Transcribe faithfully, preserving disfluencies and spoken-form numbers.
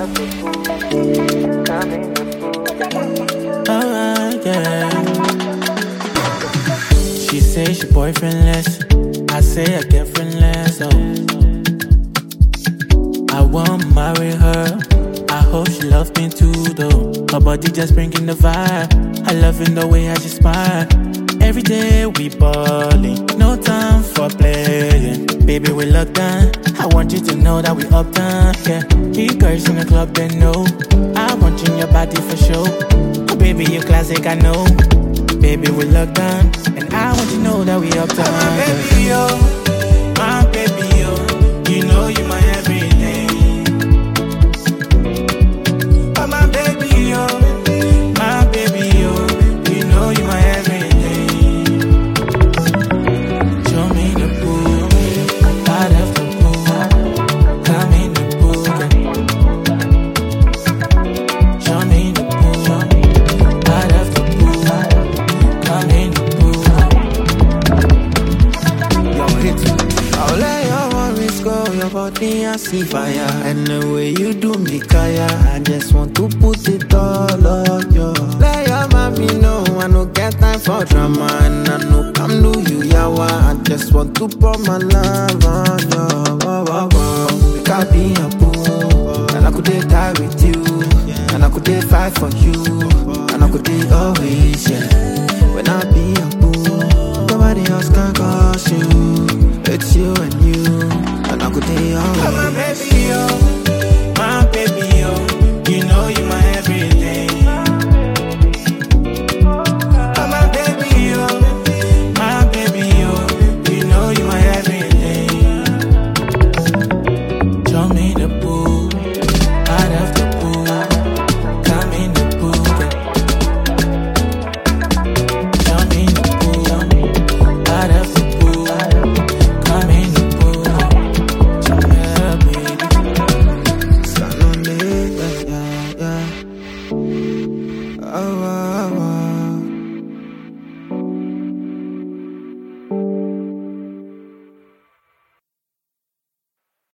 Alright, yeah. She say she boyfriendless, I say I girlfriendless. Oh, I won't marry her. I hope she loves me too, though. Her body just bringing the vibe. I loving the way I just smile. Every day we ballin', no time for playing. Baby, we locked down. I want you to know that we uptown. Yeah, you girls in the club, they know. I want you in your body for sure. Oh, baby, you classic, I know. Baby, we locked down, and I want you to know that we uptown. Oh, my baby, yo, my baby, yo, you know you my everything. Oh, my baby, yo, my baby, yo, you know you my everything. Show me the pool, I left the pool. Come in the pool, show me the pool, I left the pool. Come in the pool. Yo, hit. I'll let your worries go, your body I see fire. And the way you do me kaya, I just want to put it all on you. Let your mommy know I no get time for drama, and I no come do you yawa. I just want to pour my love on you. Oh, oh, oh. We can't be a fool, and I could die with you, and I could fight for you, and I could always, yeah. When I be a fool, nobody else can cause you. It's you and you, and I could be always. Oh, my baby, yo, my baby, yo, you know you my everything. Oh, my baby, yo, my baby, yo, you know you my everything. Show me the pool, out of the pool. Come in the pool, show me the pool, out of the pool. Come in the pool, yeah, baby. Sun on it, yeah, yeah, yeah. Oh,